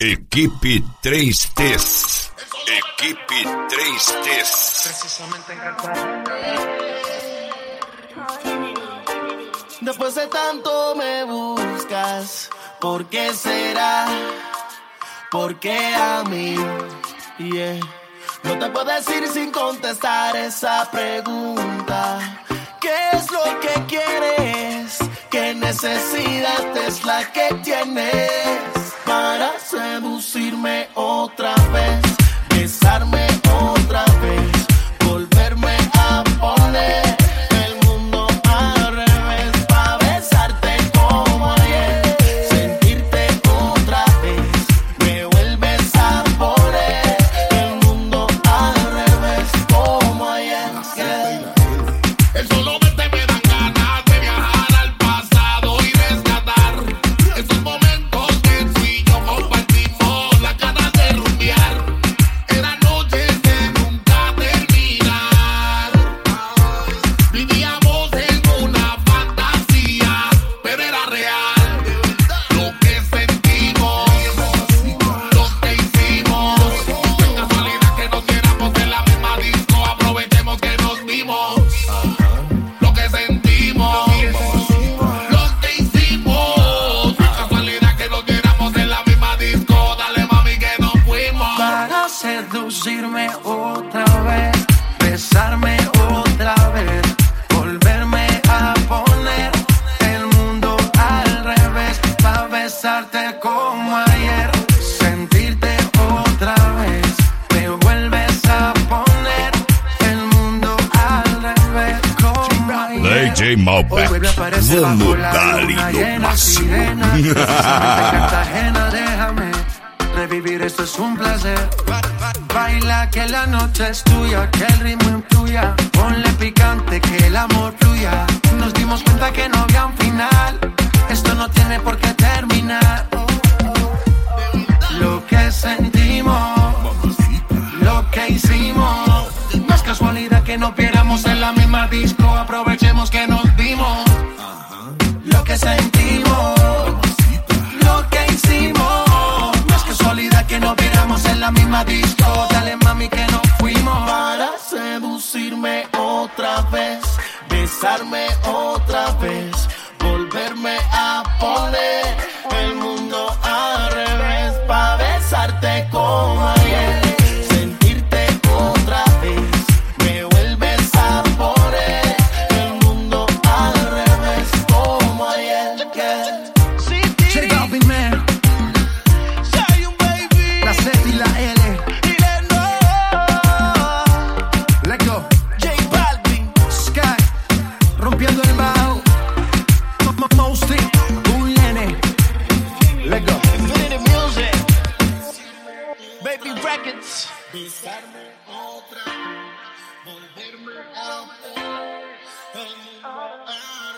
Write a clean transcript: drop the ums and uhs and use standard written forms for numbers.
Equipe 3Ts. Equipe 3Ts. Precisamente en Después de tanto me buscas, ¿por qué será? ¿Por qué a mí? Yeah. No te puedo decir sin contestar esa pregunta. ¿Qué es lo que quieres? ¿Qué necesidad es la que tienes para seducirme otra vez? Besarme otra vez, volverme a poner el mundo al revés, pa' besarte como ayer, sentirte otra vez, me vuelves a poner el mundo al revés como ayer. El solo verte me dan ganas de viajar al pasado y rescatar esos momentos que tú y yo compartimos, las ganas de rumbear. Eran noches que nunca terminan. Vivíamos en una fantasía, pero era real. Lo que sentimos, lo que hicimos. Qué casualidad que nos viéramos en la misma disco. Aprovechemos que nos vimos. Lo que sentimos, lo que hicimos. Qué casualidad que nos viéramos en la misma disco. Dale mami que nos fuimos. para seducirme otra vez, besarme otra vez, volverme a poner el mundo al revés, pa' besarte como ayer, sentirte otra vez, me vuelves a poner el mundo al revés como ayer. DJ Malbec. Hoy vuelve a aparecer Vamos bajo la darle luna lo llena, máximo. sirena, precisamente Cartagena, déjame revivir, esto es un placer. Baila que la noche es tuya, que el ritmo influya, ponle picante que el amor fluya. Nos dimos cuenta que no había un final, esto no tiene por qué terminar. Lo que sentimos, lo que hicimos, no es casualidad que nos viéramos en la misma disco. Aprovechemos que nos vimos. Lo que sentimos, lo que hicimos, no es casualidad que nos viéramos en la misma disco. Dale mami que nos fuimos. Para seducirme otra vez, besarme otra vez, volverme a poner el mundo al revés, pa' besarte como ayer, sentirte otra vez, me vuelves a poner el mundo al revés como ayer. J Balvin, man. La Z y la L. Let go. Sky, rompiendo el bajo. Mosty, un nene. Let go. Baby Records. Besarme otra vez, volverme a poner el mundo al